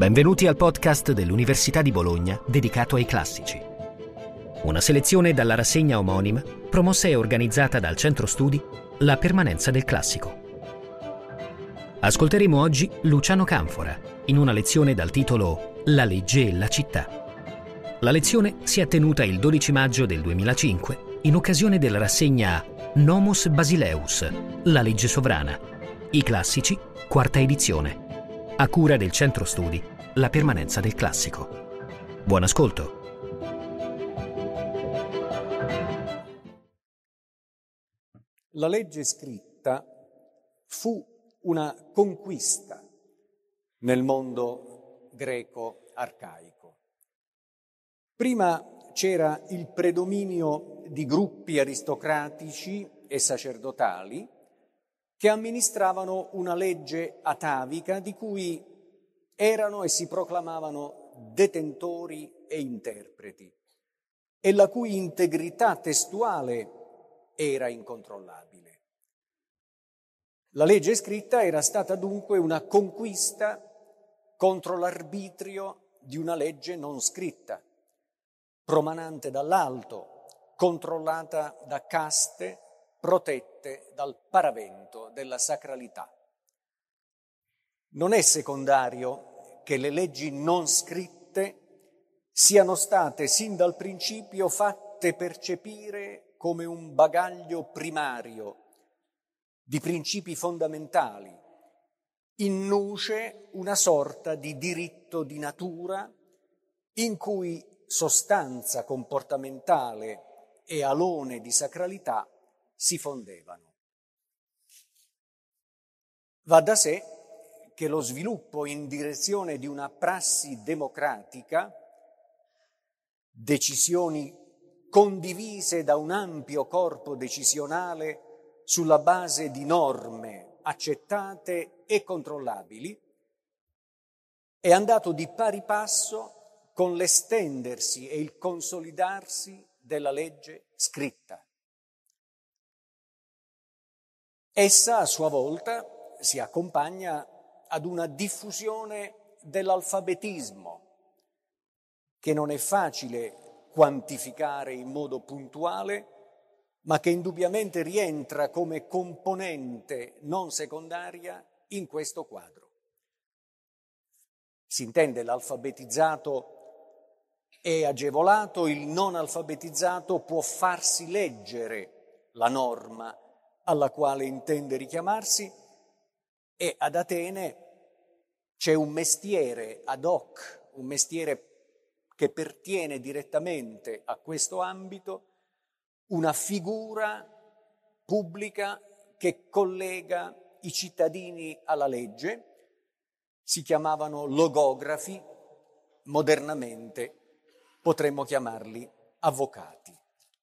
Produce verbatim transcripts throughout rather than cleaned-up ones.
Benvenuti al podcast dell'Università di Bologna dedicato ai classici. Una selezione dalla rassegna omonima, promossa e organizzata dal Centro Studi La Permanenza del Classico. Ascolteremo oggi Luciano Canfora in una lezione dal titolo La legge e la città. La lezione si è tenuta il dodici maggio del duemilacinque in occasione della rassegna Nomus Basileus, la legge sovrana. I classici, quarta edizione. A cura del Centro Studi La Permanenza del Classico. Buon ascolto. La legge scritta fu una conquista nel mondo greco-arcaico. Prima c'era il predominio di gruppi aristocratici e sacerdotali che amministravano una legge atavica di cui erano e si proclamavano detentori e interpreti, e la cui integrità testuale era incontrollabile. La legge scritta era stata dunque una conquista contro l'arbitrio di una legge non scritta, promanante dall'alto, controllata da caste, protette dal paravento della sacralità. Non è secondario che le leggi non scritte siano state sin dal principio fatte percepire come un bagaglio primario di principi fondamentali, in nuce una sorta di diritto di natura in cui sostanza comportamentale e alone di sacralità si fondevano. Va da sé che lo sviluppo in direzione di una prassi democratica, decisioni condivise da un ampio corpo decisionale sulla base di norme accettate e controllabili, è andato di pari passo con l'estendersi e il consolidarsi della legge scritta. Essa a sua volta si accompagna ad una diffusione dell'alfabetismo che non è facile quantificare in modo puntuale, ma che indubbiamente rientra come componente non secondaria in questo quadro. Si intende l'alfabetizzato è agevolato, il non alfabetizzato può farsi leggere la norma alla quale intende richiamarsi, e ad Atene c'è un mestiere ad hoc, un mestiere che pertiene direttamente a questo ambito, una figura pubblica che collega i cittadini alla legge. Si chiamavano logografi, modernamente potremmo chiamarli avvocati.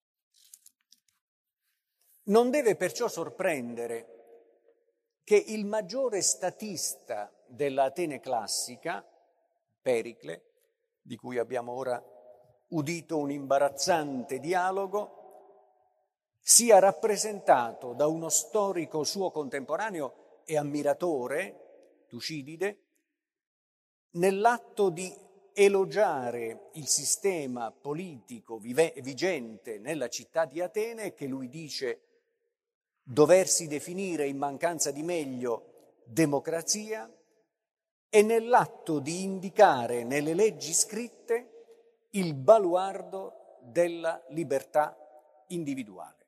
Non deve perciò sorprendere che il maggiore statista dell'Atene classica, Pericle, di cui abbiamo ora udito un imbarazzante dialogo, sia rappresentato da uno storico suo contemporaneo e ammiratore, Tucidide, nell'atto di elogiare il sistema politico vive- vigente nella città di Atene, che lui dice doversi definire in mancanza di meglio democrazia, e nell'atto di indicare nelle leggi scritte il baluardo della libertà individuale.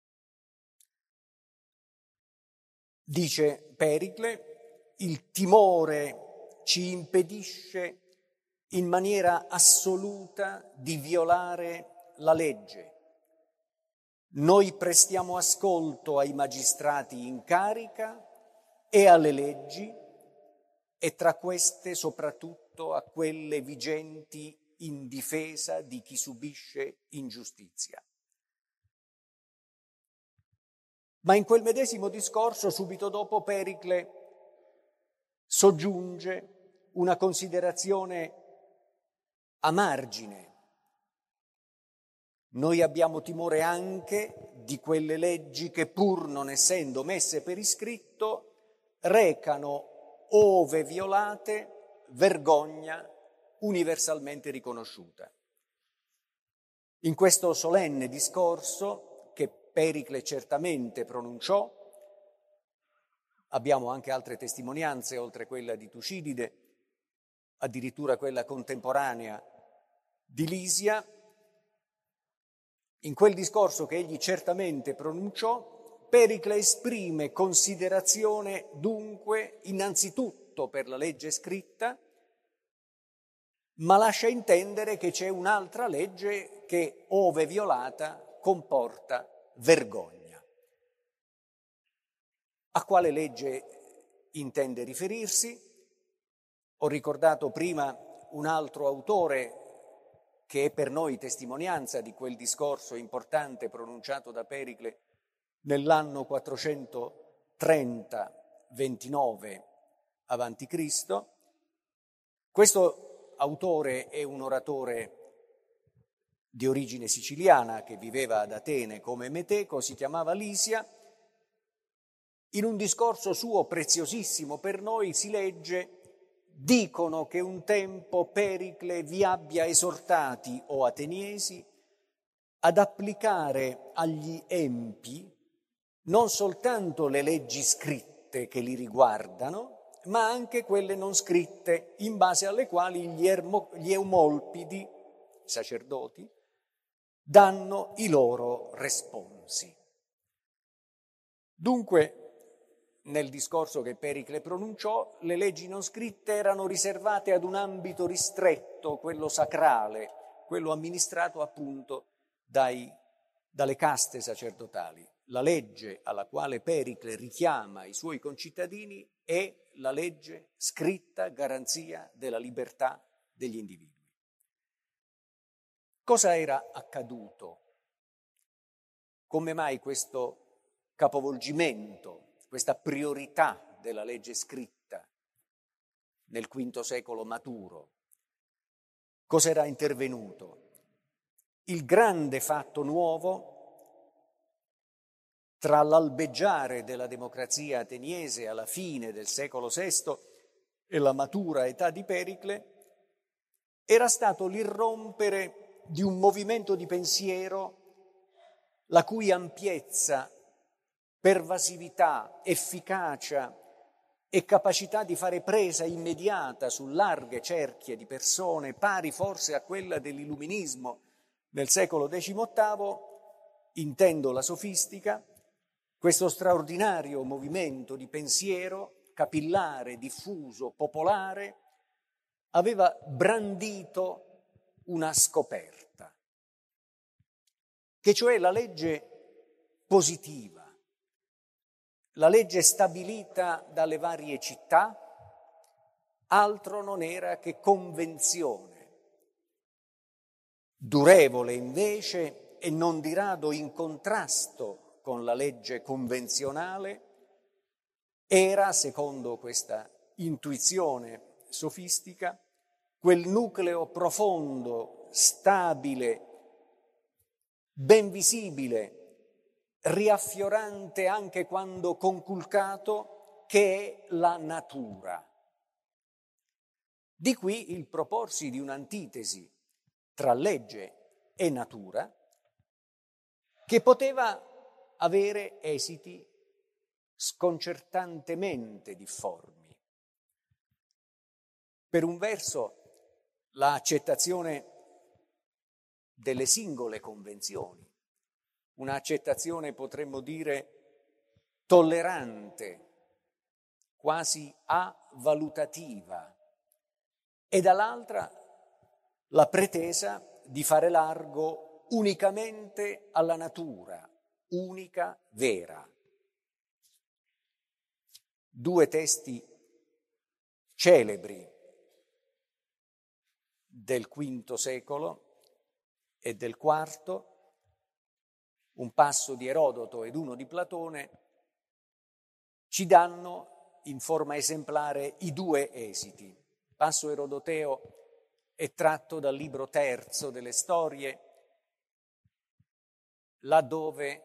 Dice Pericle, il timore ci impedisce in maniera assoluta di violare la legge. Noi prestiamo ascolto ai magistrati in carica e alle leggi, e tra queste soprattutto a quelle vigenti in difesa di chi subisce ingiustizia. Ma in quel medesimo discorso, subito dopo, Pericle soggiunge una considerazione a margine. Noi abbiamo timore anche di quelle leggi che, pur non essendo messe per iscritto, recano, ove violate, vergogna universalmente riconosciuta. In questo solenne discorso che Pericle certamente pronunciò, abbiamo anche altre testimonianze oltre quella di Tucidide, addirittura quella contemporanea di Lisia. In quel discorso che egli certamente pronunciò, Pericle esprime considerazione dunque innanzitutto per la legge scritta, ma lascia intendere che c'è un'altra legge che, ove violata, comporta vergogna. A quale legge intende riferirsi? Ho ricordato prima un altro autore che è per noi testimonianza di quel discorso importante pronunciato da Pericle nell'anno quattrocentotrenta ventinove avanti Cristo. Questo autore è un oratore di origine siciliana che viveva ad Atene come meteco, si chiamava Lisia. In un discorso suo preziosissimo per noi si legge: dicono che un tempo Pericle vi abbia esortati, o ateniesi, ad applicare agli empi non soltanto le leggi scritte che li riguardano, ma anche quelle non scritte, in base alle quali gli, ermo, gli eumolpidi, sacerdoti, danno i loro responsi. Dunque, nel discorso che Pericle pronunciò, le leggi non scritte erano riservate ad un ambito ristretto, quello sacrale, quello amministrato appunto dai, dalle caste sacerdotali. La legge alla quale Pericle richiama i suoi concittadini è la legge scritta, garanzia della libertà degli individui. Cosa era accaduto? Come mai questo capovolgimento, questa priorità della legge scritta nel quinto secolo maturo? Cos'era intervenuto? Il grande fatto nuovo tra l'albeggiare della democrazia ateniese alla fine del secolo sesto e la matura età di Pericle era stato l'irrompere di un movimento di pensiero la cui ampiezza, pervasività, efficacia e capacità di fare presa immediata su larghe cerchie di persone, pari forse a quella dell'illuminismo nel secolo diciottavo, intendo la sofistica. Questo straordinario movimento di pensiero, capillare, diffuso, popolare, aveva brandito una scoperta, che cioè la legge positiva, la legge stabilita dalle varie città, altro non era che convenzione, durevole invece e non di rado in contrasto con la legge convenzionale, era, secondo questa intuizione sofistica, quel nucleo profondo, stabile, ben visibile, riaffiorante anche quando conculcato, che è la natura. Di qui il proporsi di un'antitesi tra legge e natura che poteva avere esiti sconcertantemente difformi. Per un verso, l'accettazione delle singole convenzioni, un'accettazione potremmo dire tollerante, quasi avalutativa, e dall'altra la pretesa di fare largo unicamente alla natura, unica, vera. Due testi celebri del quinto secolo e del quarto, un passo di Erodoto ed uno di Platone, ci danno in forma esemplare i due esiti. Il passo erodoteo è tratto dal libro terzo delle Storie, laddove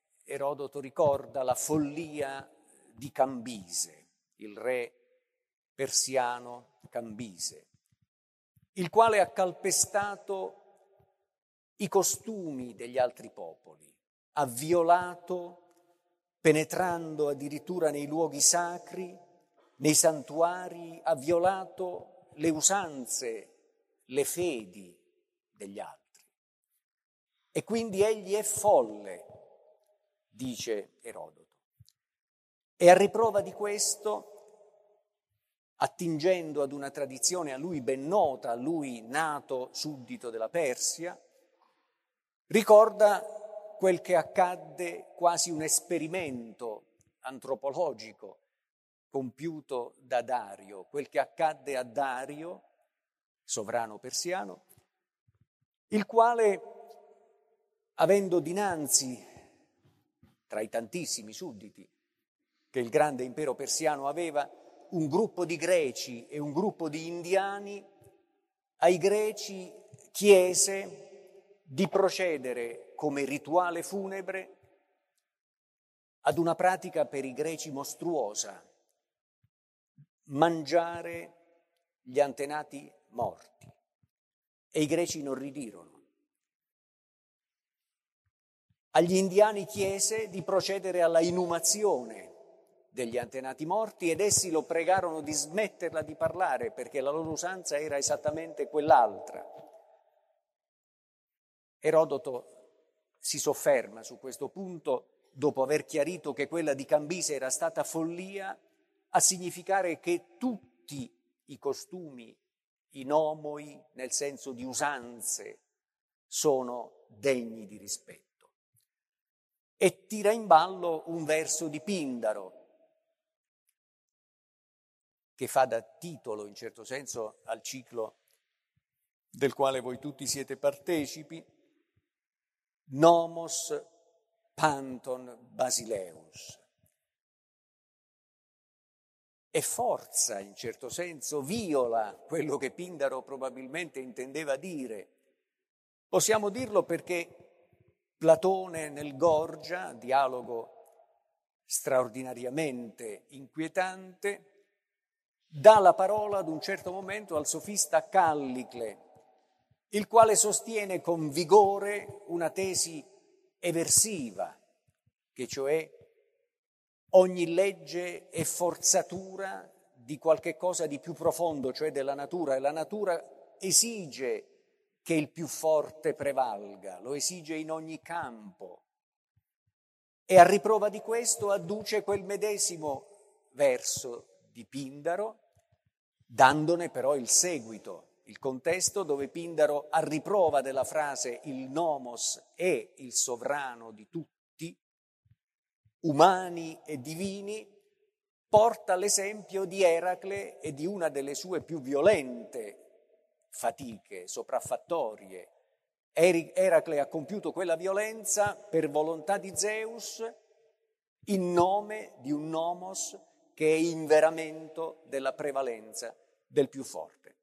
Erodoto ricorda la follia di Cambise, il re persiano Cambise, il quale ha calpestato i costumi degli altri popoli, ha violato, penetrando addirittura nei luoghi sacri, nei santuari, ha violato le usanze, le fedi degli altri. E quindi egli è folle, dice Erodoto. E a riprova di questo, attingendo ad una tradizione a lui ben nota, a lui nato suddito della Persia, ricorda quel che accadde, quasi un esperimento antropologico compiuto da Dario, quel che accadde a Dario, sovrano persiano, il quale, avendo dinanzi, tra i tantissimi sudditi che il grande impero persiano aveva, un gruppo di greci e un gruppo di indiani, ai greci chiese di procedere come rituale funebre ad una pratica per i greci mostruosa: mangiare gli antenati morti. E i greci non ridirono. Agli indiani chiese di procedere alla inumazione degli antenati morti ed essi lo pregarono di smetterla di parlare, perché la loro usanza era esattamente quell'altra. Erodoto si sofferma su questo punto, dopo aver chiarito che quella di Cambise era stata follia, a significare che tutti i costumi, i nomoi, nel senso di usanze, sono degni di rispetto. E tira in ballo un verso di Pindaro, che fa da titolo, in certo senso, al ciclo del quale voi tutti siete partecipi, Nomos Panton Basileus. E forza, in certo senso, viola quello che Pindaro probabilmente intendeva dire. Possiamo dirlo perché Platone nel Gorgia, dialogo straordinariamente inquietante, dà la parola ad un certo momento al sofista Callicle, il quale sostiene con vigore una tesi eversiva, che cioè ogni legge è forzatura di qualche cosa di più profondo, cioè della natura, e la natura esige che il più forte prevalga, lo esige in ogni campo. E a riprova di questo adduce quel medesimo verso di Pindaro, dandone però il seguito, il contesto, dove Pindaro, a riprova della frase il nomos è il sovrano di tutti, umani e divini, porta l'esempio di Eracle e di una delle sue più violente fatiche sopraffattorie. Eracle ha compiuto quella violenza per volontà di Zeus in nome di un nomos che è inveramento della prevalenza del più forte.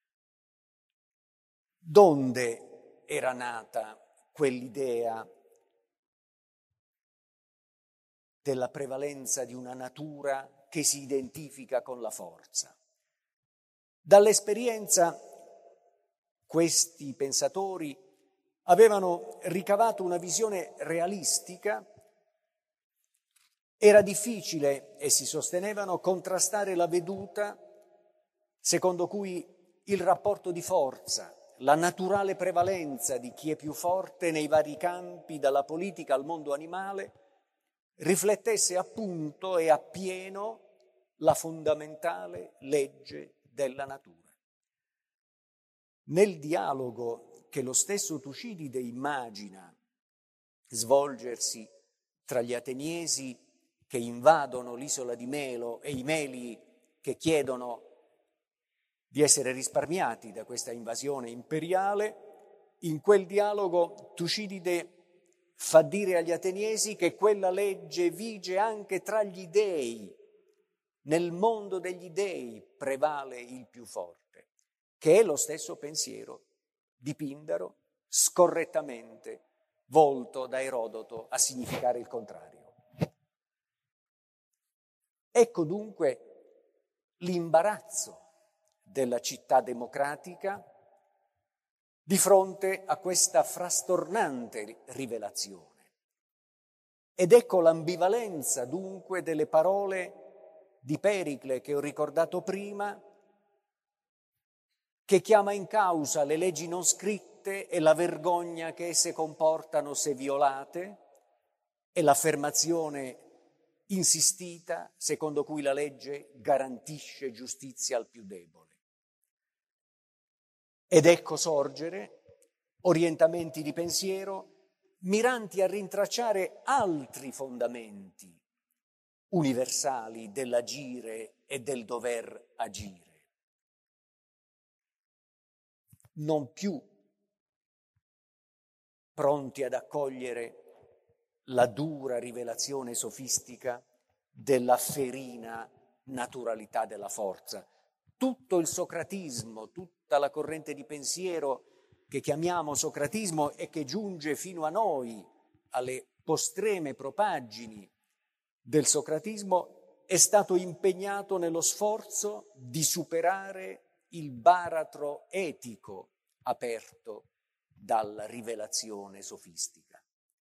Donde era nata quell'idea della prevalenza di una natura che si identifica con la forza? Dall'esperienza questi pensatori avevano ricavato una visione realistica. Era difficile, essi sostenevano, contrastare la veduta secondo cui il rapporto di forza, la naturale prevalenza di chi è più forte nei vari campi, dalla politica al mondo animale, riflettesse appunto e appieno la fondamentale legge della natura. Nel dialogo che lo stesso Tucidide immagina svolgersi tra gli ateniesi che invadono l'isola di Melo e i Meli che chiedono di essere risparmiati da questa invasione imperiale, in quel dialogo Tucidide fa dire agli ateniesi che quella legge vige anche tra gli dei. Nel mondo degli dei prevale il più forte, che è lo stesso pensiero di Pindaro, scorrettamente volto da Erodoto a significare il contrario. Ecco dunque l'imbarazzo della città democratica di fronte a questa frastornante rivelazione. Ed ecco l'ambivalenza dunque delle parole di Pericle che ho ricordato prima, che chiama in causa le leggi non scritte e la vergogna che esse comportano se violate, e l'affermazione insistita secondo cui la legge garantisce giustizia al più debole. Ed ecco sorgere orientamenti di pensiero miranti a rintracciare altri fondamenti universali dell'agire e del dover agire. Non più pronti ad accogliere la dura rivelazione sofistica della ferina naturalità della forza. Tutto il socratismo, tutta la corrente di pensiero che chiamiamo socratismo e che giunge fino a noi, alle postreme propaggini del socratismo, è stato impegnato nello sforzo di superare il baratro etico aperto dalla rivelazione sofistica.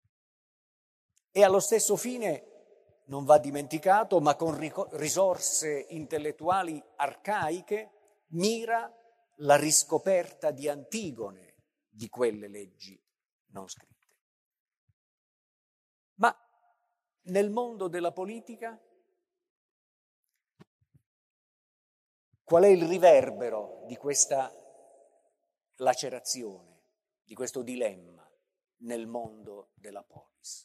E allo stesso fine, non va dimenticato, ma con risorse intellettuali arcaiche, mira la riscoperta di Antigone di quelle leggi non scritte. Ma nel mondo della politica qual è il riverbero di questa lacerazione, di questo dilemma nel mondo della polis?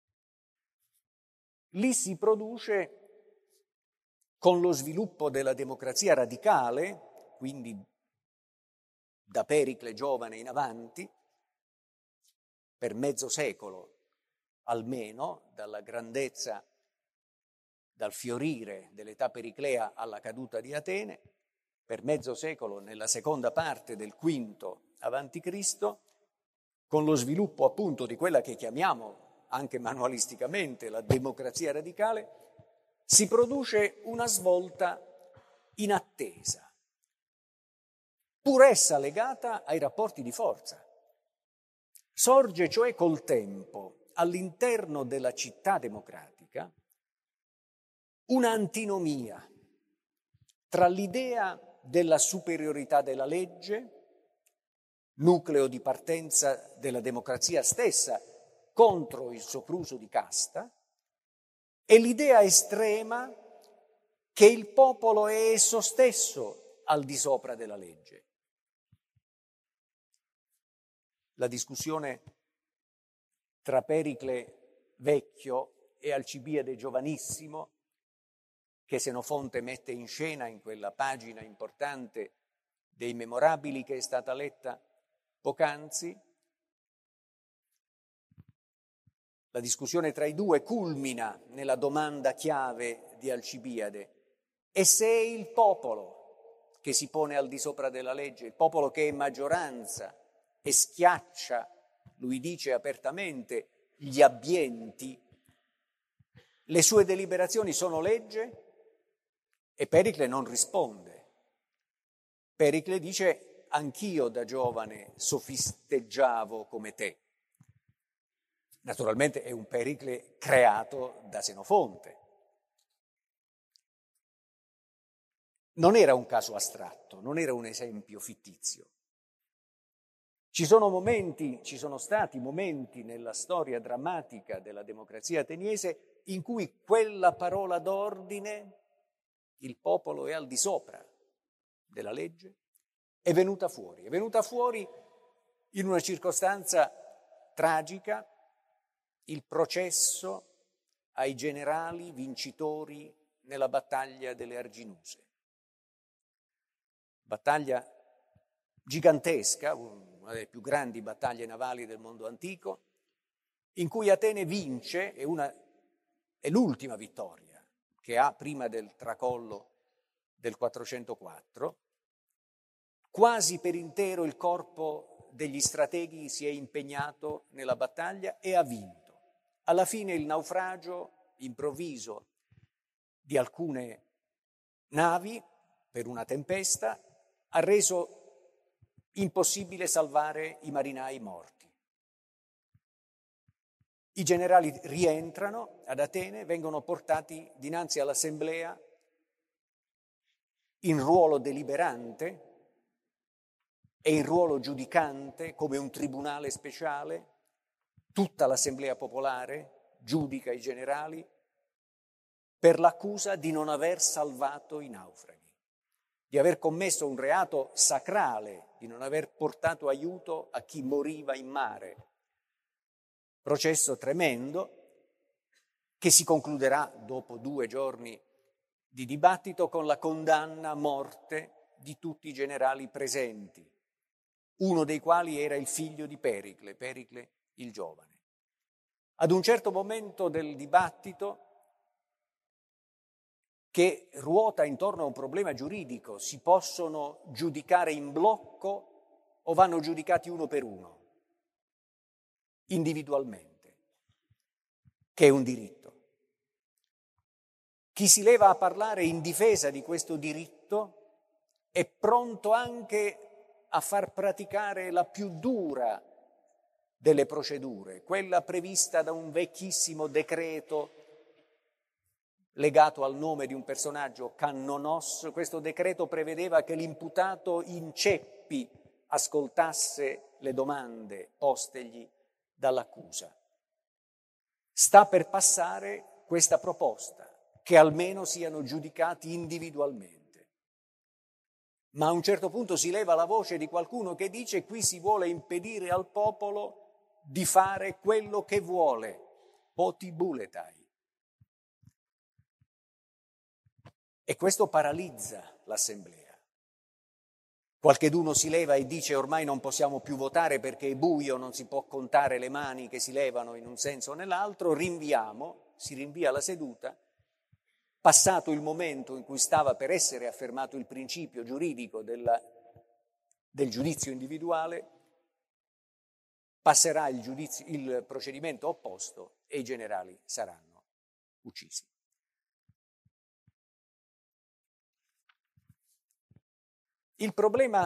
Lì si produce, con lo sviluppo della democrazia radicale, quindi da Pericle giovane in avanti, per mezzo secolo almeno, dalla grandezza, dal fiorire dell'età periclea alla caduta di Atene, per mezzo secolo nella seconda parte del quinto avanti Cristo, con lo sviluppo appunto di quella che chiamiamo anche manualisticamente la democrazia radicale, si produce una svolta inattesa, pur essa legata ai rapporti di forza. Sorge cioè col tempo all'interno della città democratica un'antinomia tra l'idea della superiorità della legge, nucleo di partenza della democrazia stessa, contro il sopruso di casta, e l'idea estrema che il popolo è esso stesso al di sopra della legge. La discussione tra Pericle vecchio e Alcibiade giovanissimo, che Senofonte mette in scena in quella pagina importante dei Memorabili che è stata letta poc'anzi, la discussione tra i due culmina nella domanda chiave di Alcibiade: e se è il popolo che si pone al di sopra della legge, il popolo che è maggioranza e schiaccia, lui dice apertamente, gli abbienti, le sue deliberazioni sono legge? E Pericle non risponde. Pericle dice: anch'io da giovane sofisteggiavo come te. Naturalmente è un Pericle creato da Senofonte. Non era un caso astratto, non era un esempio fittizio. Ci sono momenti, ci sono stati momenti nella storia drammatica della democrazia ateniese in cui quella parola d'ordine, il popolo è al di sopra della legge, è venuta fuori. È venuta fuori in una circostanza tragica, il processo ai generali vincitori nella battaglia delle Arginuse. Battaglia gigantesca, una delle più grandi battaglie navali del mondo antico, in cui Atene vince, è, una, è l'ultima vittoria che ha prima del tracollo del quattrocentoquattro. Quasi per intero il corpo degli strateghi si è impegnato nella battaglia e ha vinto. Alla fine il naufragio improvviso di alcune navi per una tempesta, ha reso impossibile salvare i marinai morti. I generali rientrano ad Atene, vengono portati dinanzi all'assemblea in ruolo deliberante e in ruolo giudicante, come un tribunale speciale. Tutta l'assemblea popolare giudica i generali per l'accusa di non aver salvato i naufraghi, di aver commesso un reato sacrale, di non aver portato aiuto a chi moriva in mare. Processo tremendo che si concluderà dopo due giorni di dibattito con la condanna a morte di tutti i generali presenti, uno dei quali era il figlio di Pericle, Pericle il giovane. Ad un certo momento del dibattito, che ruota intorno a un problema giuridico, si possono giudicare in blocco o vanno giudicati uno per uno, individualmente, che è un diritto. Chi si leva a parlare in difesa di questo diritto è pronto anche a far praticare la più dura delle procedure, quella prevista da un vecchissimo decreto legato al nome di un personaggio, Cannonos. Questo decreto prevedeva che l'imputato in ceppi ascoltasse le domande postegli dall'accusa. Sta per passare questa proposta, che almeno siano giudicati individualmente. Ma a un certo punto si leva la voce di qualcuno che dice: qui si vuole impedire al popolo di fare quello che vuole, potibuletai. E questo paralizza l'assemblea. Qualcheduno si leva e dice: ormai non possiamo più votare perché è buio, non si può contare le mani che si levano in un senso o nell'altro, rinviamo, si rinvia la seduta. Passato il momento in cui stava per essere affermato il principio giuridico della, del giudizio individuale, passerà il, giudizio, il procedimento opposto e i generali saranno uccisi. Il problema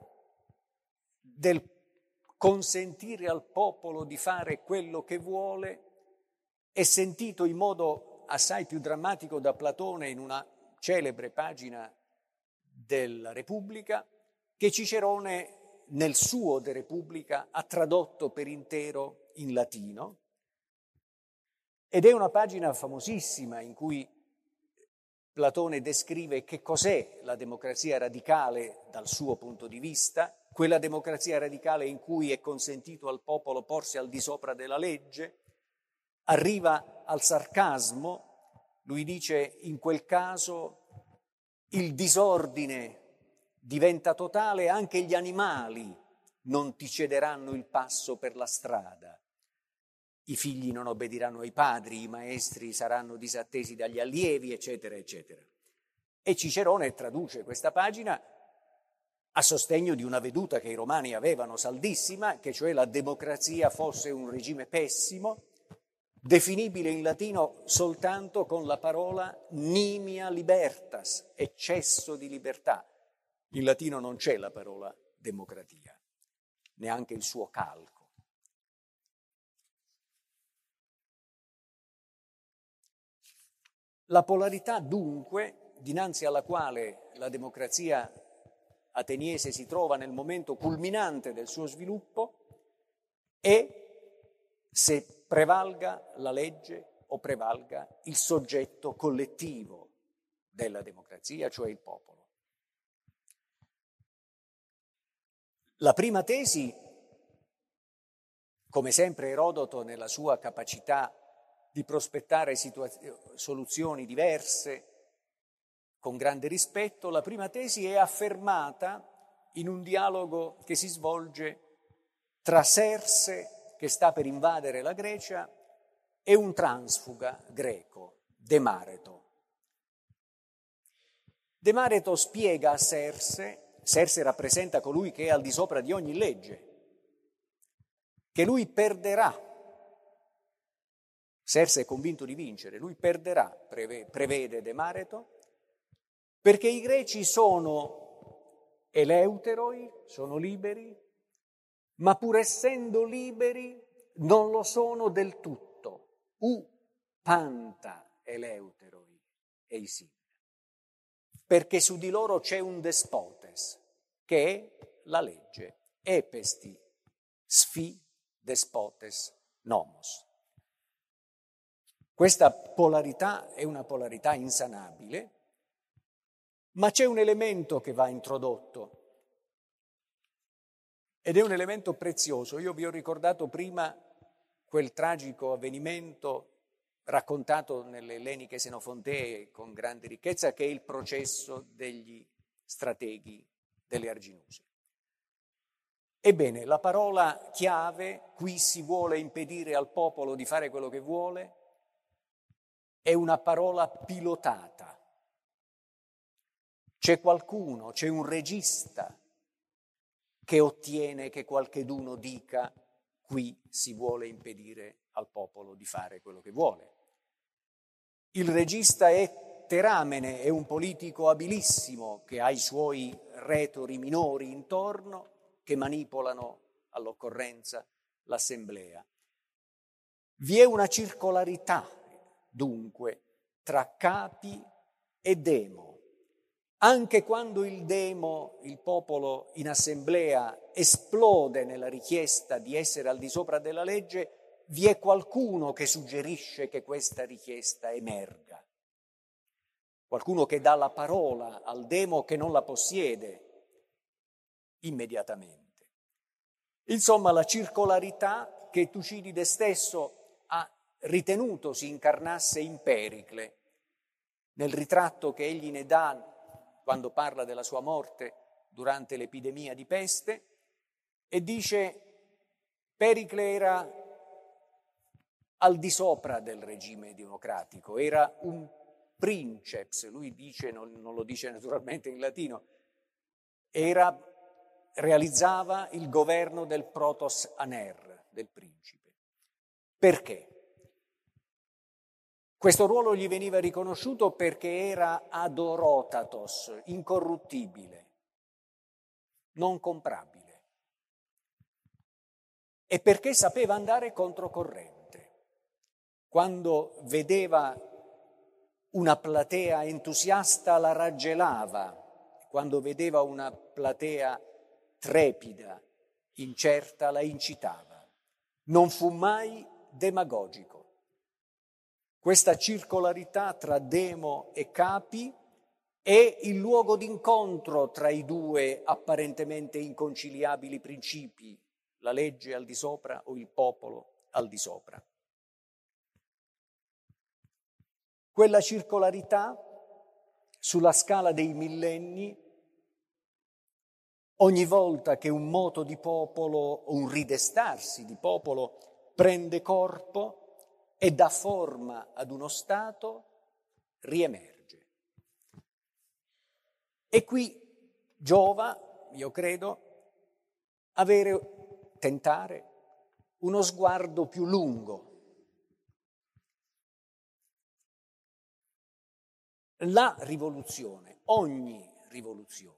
del consentire al popolo di fare quello che vuole è sentito in modo assai più drammatico da Platone in una celebre pagina della Repubblica, che Cicerone nel suo De Repubblica ha tradotto per intero in latino, ed è una pagina famosissima in cui Platone descrive che cos'è la democrazia radicale dal suo punto di vista, quella democrazia radicale in cui è consentito al popolo porsi al di sopra della legge. Arriva al sarcasmo, lui dice: in quel caso il disordine diventa totale, anche gli animali non ti cederanno il passo per la strada, i figli non obbediranno ai padri, i maestri saranno disattesi dagli allievi, eccetera, eccetera. E Cicerone traduce questa pagina a sostegno di una veduta che i romani avevano saldissima, che cioè la democrazia fosse un regime pessimo, definibile in latino soltanto con la parola nimia libertas, eccesso di libertà. In latino non c'è la parola democratia, neanche il suo calco. La polarità, dunque, dinanzi alla quale la democrazia ateniese si trova nel momento culminante del suo sviluppo, è se prevalga la legge o prevalga il soggetto collettivo della democrazia, cioè il popolo. La prima tesi, come sempre Erodoto nella sua capacità di prospettare situazio- soluzioni diverse con grande rispetto, la prima tesi è affermata in un dialogo che si svolge tra Serse, che sta per invadere la Grecia, e un transfuga greco, Demareto. Demareto spiega a Serse, Serse rappresenta colui che è al di sopra di ogni legge, che lui perderà. Serse è convinto di vincere, lui perderà, prevede Demareto, perché i greci sono eleuteroi, sono liberi, ma pur essendo liberi non lo sono del tutto. U panta eleuteroi eisin. Perché su di loro c'è un despotes, che è la legge. Epesti, sfi, despotes, nomos. Questa polarità è una polarità insanabile, ma c'è un elemento che va introdotto ed è un elemento prezioso. Io vi ho ricordato prima quel tragico avvenimento raccontato nelle Elleniche Senofontee con grande ricchezza, che è il processo degli strateghi delle Arginuse. Ebbene, la parola chiave, qui si vuole impedire al popolo di fare quello che vuole, è una parola pilotata. C'è qualcuno, c'è un regista che ottiene che qualcheduno dica qui si vuole impedire al popolo di fare quello che vuole. Il regista è Teramene, è un politico abilissimo che ha i suoi retori minori intorno che manipolano all'occorrenza l'assemblea. Vi è una circolarità, dunque, tra capi e demo. Anche quando il demo, il popolo in assemblea, esplode nella richiesta di essere al di sopra della legge, vi è qualcuno che suggerisce che questa richiesta emerga. Qualcuno che dà la parola al demo che non la possiede immediatamente. Insomma, la circolarità che Tucidide stesso ha ritenuto si incarnasse in Pericle, nel ritratto che egli ne dà quando parla della sua morte durante l'epidemia di peste, e dice Pericle era al di sopra del regime democratico, era un princeps, lui dice, non, non lo dice naturalmente in latino, era, realizzava il governo del protos aner, del principe. Perché? Questo ruolo gli veniva riconosciuto perché era adorotatos, incorruttibile, non comprabile, e perché sapeva andare controcorrente. Quando vedeva una platea entusiasta la raggelava, quando vedeva una platea trepida, incerta, la incitava. Non fu mai demagogico. Questa circolarità tra demo e capi è il luogo d'incontro tra i due apparentemente inconciliabili principi, la legge al di sopra o il popolo al di sopra. Quella circolarità, sulla scala dei millenni, ogni volta che un moto di popolo o un ridestarsi di popolo prende corpo e dà forma ad uno Stato, riemerge. E qui giova, io credo, avere, tentare uno sguardo più lungo. La rivoluzione, ogni rivoluzione,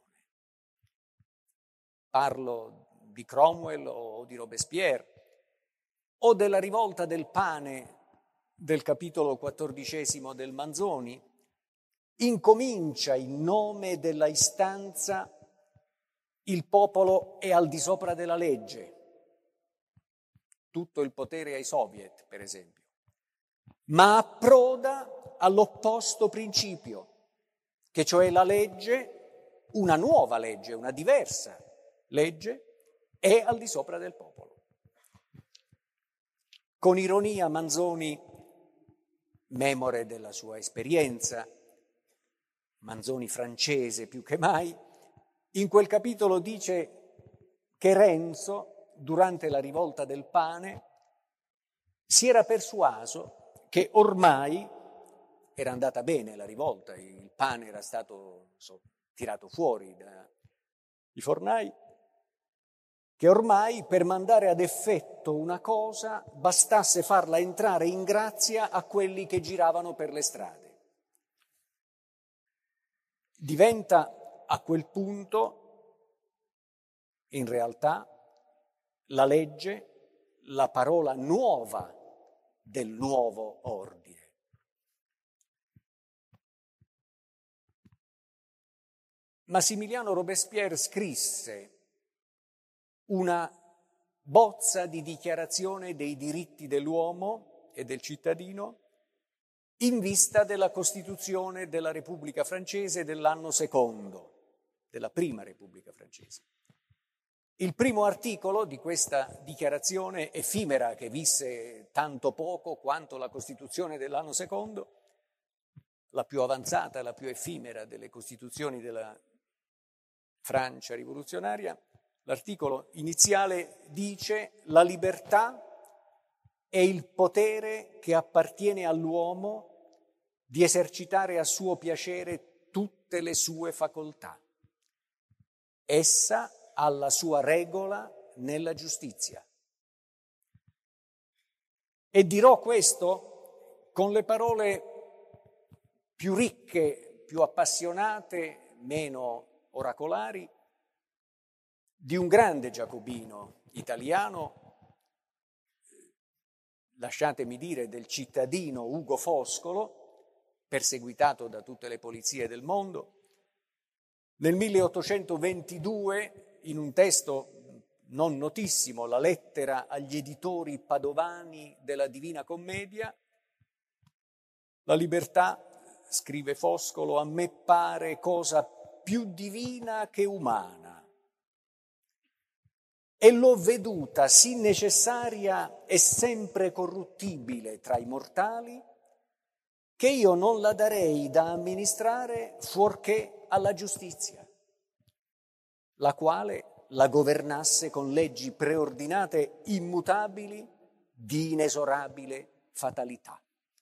parlo di Cromwell o di Robespierre, o della rivolta del pane del capitolo quattordicesimo del Manzoni, incomincia in nome della istanza il popolo è al di sopra della legge, tutto il potere ai soviet, per esempio, ma approda all'opposto principio, che cioè la legge, una nuova legge, una diversa legge, è al di sopra del popolo. Con ironia Manzoni, memore della sua esperienza, Manzoni francese più che mai, in quel capitolo dice che Renzo, durante la rivolta del pane, si era persuaso che ormai era andata bene la rivolta, il pane era stato so, tirato fuori dai fornai, che ormai per mandare ad effetto una cosa bastasse farla entrare in grazia a quelli che giravano per le strade. diventa a quel punto, in realtà, la legge, la parola nuova del nuovo ordine. Massimiliano Robespierre scrisse una bozza di dichiarazione dei diritti dell'uomo e del cittadino in vista della Costituzione della Repubblica Francese dell'anno secondo, della Prima Repubblica Francese. Il primo articolo di questa dichiarazione effimera, che visse tanto poco quanto la Costituzione dell'anno secondo, la più avanzata, la più effimera delle Costituzioni della Francia rivoluzionaria, l'articolo iniziale dice: la libertà è il potere che appartiene all'uomo di esercitare a suo piacere tutte le sue facoltà. Essa ha la sua regola nella giustizia. E dirò questo con le parole più ricche, più appassionate, meno oracolari, di un grande giacobino italiano, lasciatemi dire del cittadino Ugo Foscolo, perseguitato da tutte le polizie del mondo. Nel milleottocentoventidue, in un testo non notissimo, la lettera agli editori padovani della Divina Commedia, la libertà, scrive Foscolo, a me pare cosa più divina che umana, e l'ho veduta sì necessaria e sempre corruttibile tra i mortali, che io non la darei da amministrare fuorché alla giustizia, la quale la governasse con leggi preordinate immutabili di inesorabile fatalità.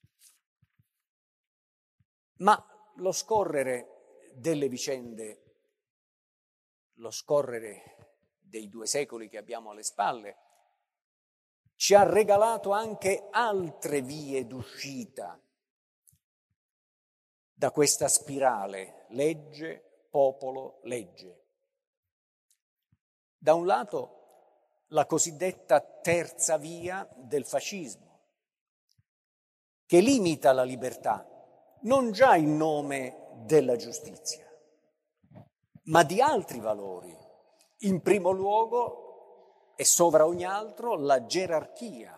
Ma lo scorrere delle vicende, lo scorrere dei due secoli che abbiamo alle spalle, ci ha regalato anche altre vie d'uscita da questa spirale legge, popolo, legge. Da un lato la cosiddetta terza via del fascismo, che limita la libertà, non già in nome della giustizia, ma di altri valori. In primo luogo, e sovra ogni altro, la gerarchia.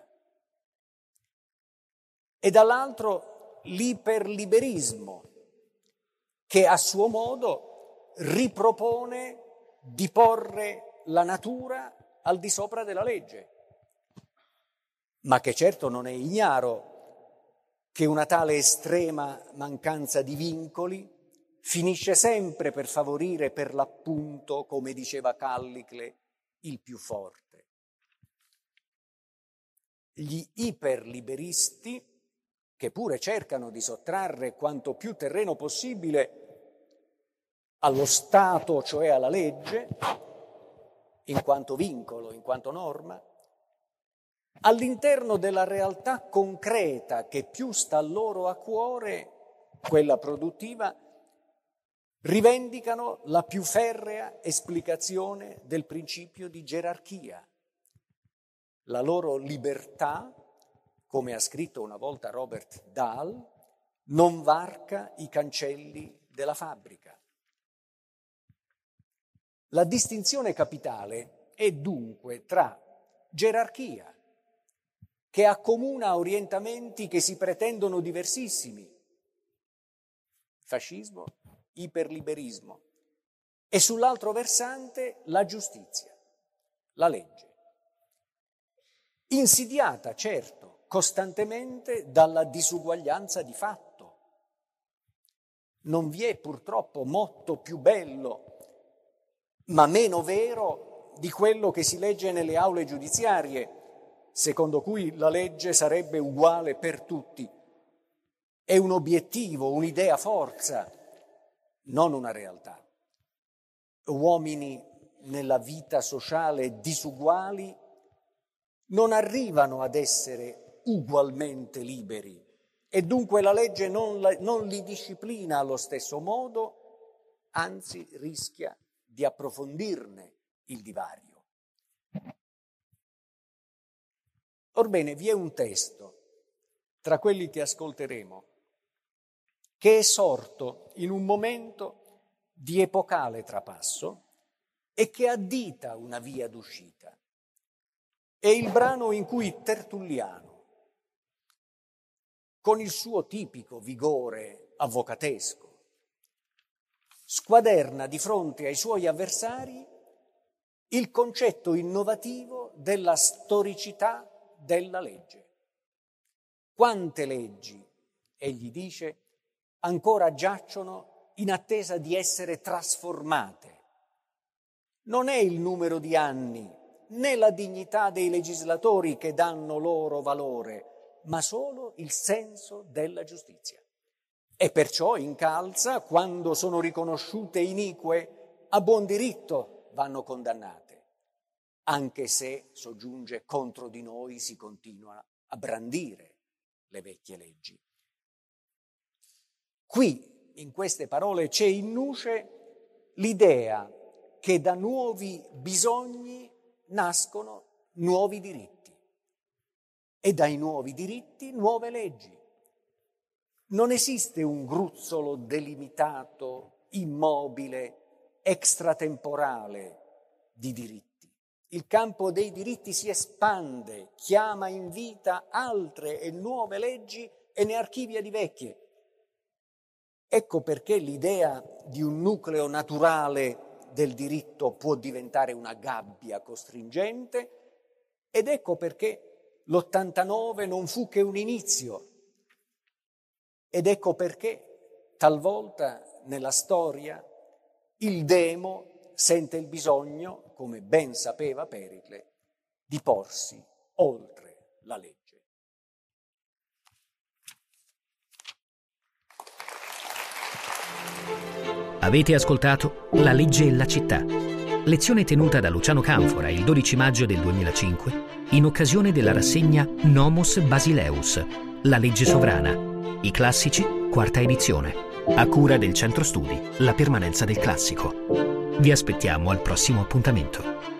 E dall'altro l'iperliberismo, che a suo modo ripropone di porre la natura al di sopra della legge, ma che certo non è ignaro che una tale estrema mancanza di vincoli finisce sempre per favorire per l'appunto, come diceva Callicle, il più forte. Gli iperliberisti, che pure cercano di sottrarre quanto più terreno possibile allo Stato, cioè alla legge, in quanto vincolo, in quanto norma, all'interno della realtà concreta che più sta loro a cuore, quella produttiva, rivendicano la più ferrea esplicazione del principio di gerarchia. La loro libertà, come ha scritto una volta Robert Dahl, non varca i cancelli della fabbrica. La distinzione capitale è dunque tra gerarchia, che accomuna orientamenti che si pretendono diversissimi, fascismo, iperliberismo, e sull'altro versante la giustizia, la legge, insidiata, certo, costantemente dalla disuguaglianza di fatto. Non vi è purtroppo motto più bello, ma meno vero, di quello che si legge nelle aule giudiziarie, secondo cui la legge sarebbe uguale per tutti. È un obiettivo, un'idea forza, non una realtà. Uomini nella vita sociale disuguali non arrivano ad essere ugualmente liberi e dunque la legge non, la, non li disciplina allo stesso modo anzi rischia di approfondirne il divario. Orbene, vi è un testo tra quelli che ascolteremo che è sorto in un momento di epocale trapasso e che addita una via d'uscita. È il brano in cui Tertulliano, con il suo tipico vigore avvocatesco, squaderna di fronte ai suoi avversari il concetto innovativo della storicità della legge. Quante leggi, egli dice, ancora giacciono in attesa di essere trasformate. Non è il numero di anni né la dignità dei legislatori che danno loro valore, ma solo il senso della giustizia. E perciò incalza, quando sono riconosciute inique, a buon diritto vanno condannate, anche se, soggiunge, contro di noi si continua a brandire le vecchie leggi. Qui, in queste parole, c'è in nuce l'idea che da nuovi bisogni nascono nuovi diritti e dai nuovi diritti nuove leggi. Non esiste un gruzzolo delimitato, immobile, extratemporale di diritti. Il campo dei diritti si espande, chiama in vita altre e nuove leggi e ne archivia di vecchie. Ecco perché l'idea di un nucleo naturale del diritto può diventare una gabbia costringente ed ecco perché l'ottantanove non fu che un inizio ed ecco perché talvolta nella storia il demo sente il bisogno, come ben sapeva Pericle, di porsi oltre la legge. Avete ascoltato La legge e la città, lezione tenuta da Luciano Canfora il dodici maggio del duemilacinque in occasione della rassegna Nomos Basileus, la legge sovrana, i classici, quarta edizione, a cura del Centro Studi La Permanenza del Classico. Vi aspettiamo al prossimo appuntamento.